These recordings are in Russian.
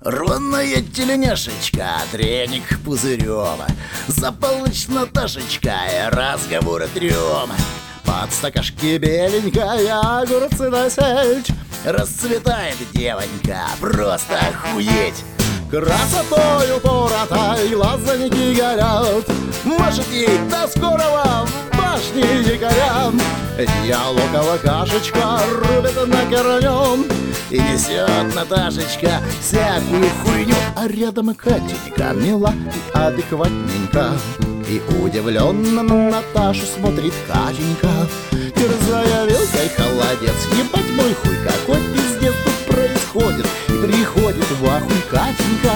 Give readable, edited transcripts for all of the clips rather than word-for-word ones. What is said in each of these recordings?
Рваная тельняшечка, треник пузырем. За полночь Наташечка и разговоры трем. Под стакашки беленькая, огурцы на сельдь. Расцветает девонька, просто охуеть. Красотою поротой глазаники горят. Машет ей до скорого в башне якорям. Ялоковая кашечка рубит на корнем. И несет Наташечка всякую хуйню. А рядом Катенька мила и адекватненько. И удивленно на Наташу смотрит Катенька, терзая вилкой холодец. Ебать мой хуй, какой пиздец тут происходит. И приходит в ахуй Катенька.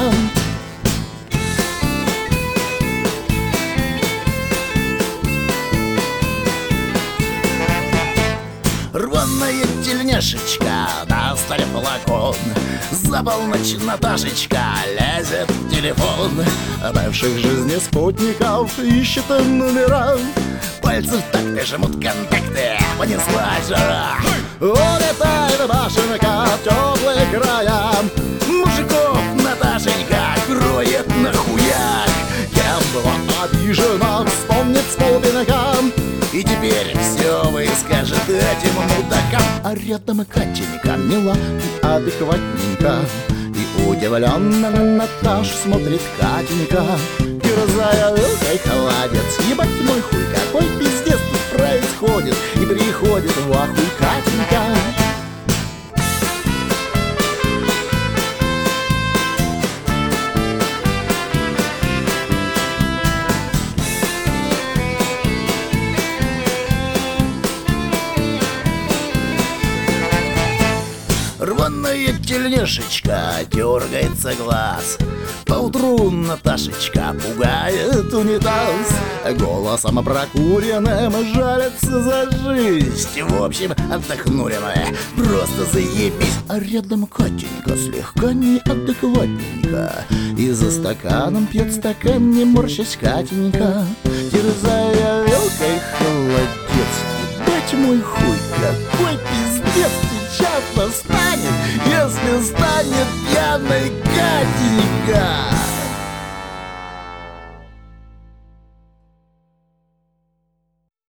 Рваная тельняшечка, на столе флакон. За полночь Наташечка лезет в телефон. Бывших жизни спутников ищет номера. Пальцы в такт жмут контакты, понеслась жара. Улетает башенка в теплые края. Мужиков Наташенька кроет нахуяк. Кем была обижена, вспомнит с полпинка. И теперь все выскажет этим мудакам. А рядом Катенька мила и адекватненько. И удивленно на Наташу смотрит Катенька, терзая вилкой холодец. Ебать мой хуй, какой пиздец тут происходит. И приходит в ахуй Катенька. Рваная тельняшечка, дергается глаз. Поутру Наташечка пугает унитаз. Голосом прокуренным жалится за жизнь. В общем, отдохнули мы, просто заебись. А рядом Катенька слегка неадекватненько. И за стаканом пьет стакан, не морщась Катенька, терзая вилкой холодец. Ебать мой хуй, какой пиздец сейчас настанет, если станет пьяной Катенька.